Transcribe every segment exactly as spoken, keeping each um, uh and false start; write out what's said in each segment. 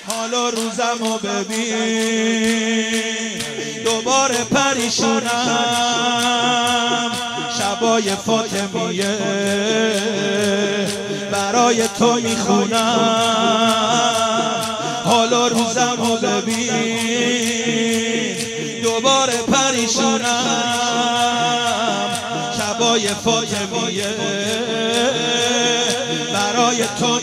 حالا روزمو ببین دوباره پریشونم، شبای فاطمیه برای تو میخونم. حالا روزمو ببین دوباره پریشونم، شبای فاطمیه برای تو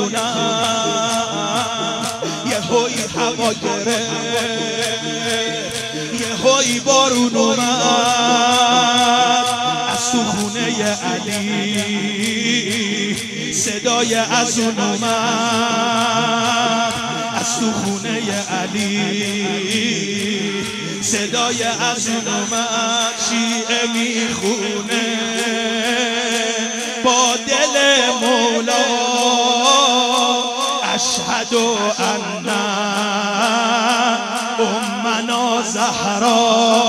میخونم. یه هوی هوا گرفت، یه هوی بارون اومد از تو خونه علی، صدای ازون اومد از تو خونه علی، صدای ازون اومد. شیعه میخونه با دل مولا اشهد ان امنا زهرا،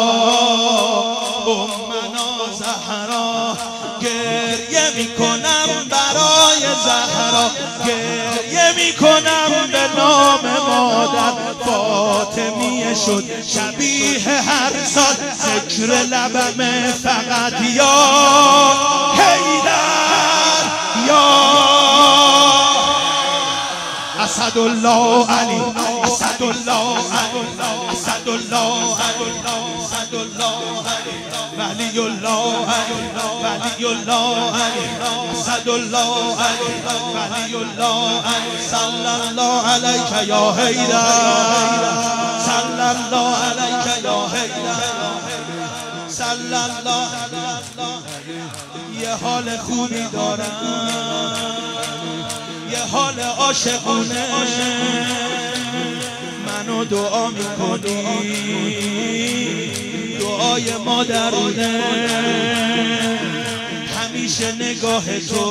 امنا زهرا. گریه میکنم برای زهرا، گریه میکنم به نام مادر. فاطمیه شد شبیه هر سال، ذکر لبم فقط یا حیدر یا اسدالله علی، اسدالله علی، اسدالله علی، اسدالله علی، ولی الله علی، ولی الله علی، اسدالله علی، ولی الله علی. صلی الله علیک یا حیدر، صلی الله علیک یا حیدر، صلی الله. یه حال خوبی دارم، یه حال عاشقونه، منو دعا میکنی، دعای مادرونه. همیشه نگاه تو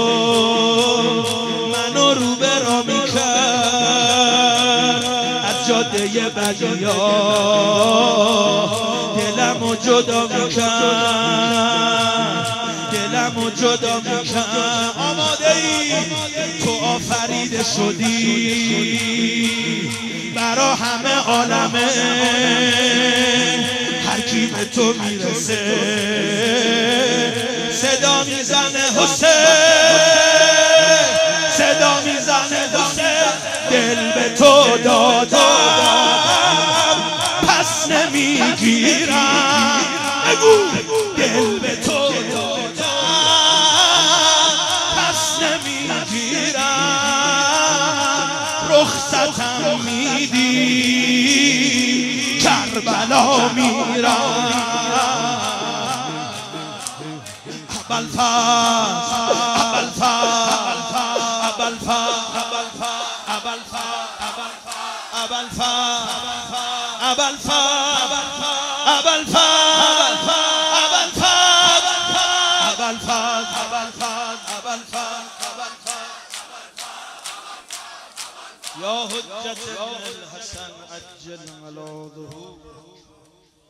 منو رو به را میکرد از جاده بدیا، دلمو جدا میکرد، دلمو جدا میکرد. آماده ای؟ تو آفریده شدی برا همه عالمه، هر کی به تو میرسه صدا میزنه حسین، صدا میزنه حسین. دل به تو دادم پس نمیگیرم، دل به تو رخصتم میدی کربلا میرم. ابوالفضل، ابوالفضل، ابوالفضل، ابوالفضل، ابوالفضل، یا حجت الحسن عجل على ظهور.